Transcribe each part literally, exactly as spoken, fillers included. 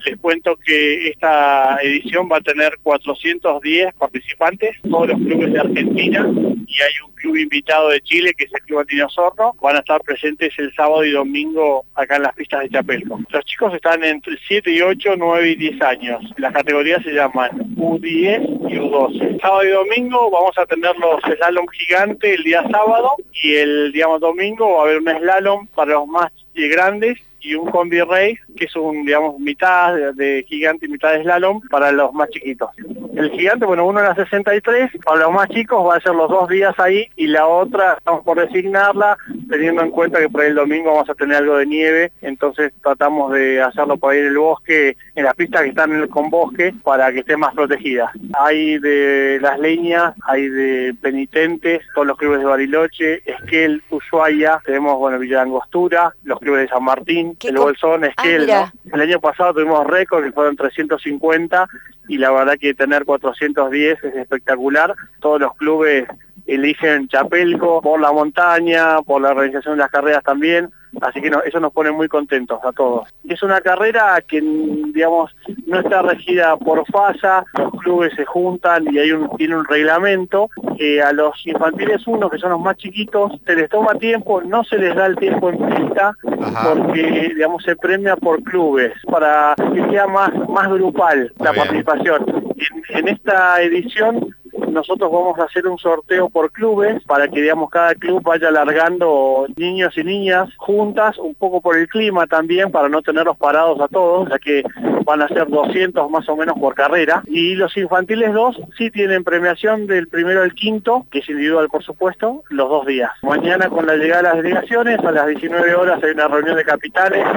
Les cuento que esta edición va a tener cuatrocientos diez participantes, todos los clubes de Argentina, y hay un club invitado de Chile, que es el Club Andino Osorno. Van a estar presentes el sábado y domingo acá en las pistas de Chapelco. Los chicos están entre siete y ocho, nueve y diez años. Las categorías se llaman U diez y U doce. Sábado y domingo vamos a tener los slalom gigante el día sábado, y el día domingo va a haber un slalom para los más grandes y un combi race, que es un, digamos, mitad de, de gigante y mitad de slalom para los más chiquitos. El gigante, bueno, uno en la sesenta y tres, para los más chicos va a ser los dos días ahí, y la otra estamos por designarla, teniendo en cuenta que por el domingo vamos a tener algo de nieve, entonces tratamos de hacerlo por ahí en el bosque, en las pistas que están en el, con bosque, para que estén más protegidas. Hay de Las Leñas, hay de Penitentes, todos los clubes de Bariloche, Esquel, Ushuaia, tenemos, bueno, Villa de Angostura, los clubes de San Martín, el Bolsón, Esquel, ah, ¿no? El año pasado tuvimos récord, que fueron trescientos cincuenta, y la verdad que tener cuatrocientos diez es espectacular. Todos los clubes eligen Chapelco por la montaña, por la organización de las carreras también, así que no, eso nos pone muy contentos a todos. Es una carrera que, digamos, no está regida por falla, los clubes se juntan y hay un, tiene un reglamento. Eh, a los infantiles uno, que son los más chiquitos, se les toma tiempo, no se les da el tiempo en pista, porque, digamos, se premia por clubes, para que sea más, más grupal la participación. En, en esta edición nosotros vamos a hacer un sorteo por clubes para que, digamos, cada club vaya alargando niños y niñas juntas, un poco por el clima también, para no tenerlos parados a todos, ya que van a ser doscientos más o menos por carrera. Y los infantiles dos sí tienen premiación del primero al quinto, que es individual por supuesto, los dos días. Mañana, con la llegada de las delegaciones, a las diecinueve horas hay una reunión de capitanes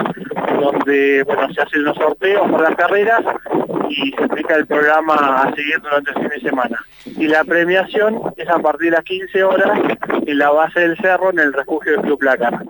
donde, bueno, se hacen los sorteos por las carreras y se explica el programa a seguir durante el fin de semana. Y la premiación es a partir de las quince horas en la base del cerro, en el refugio del Club Lácar.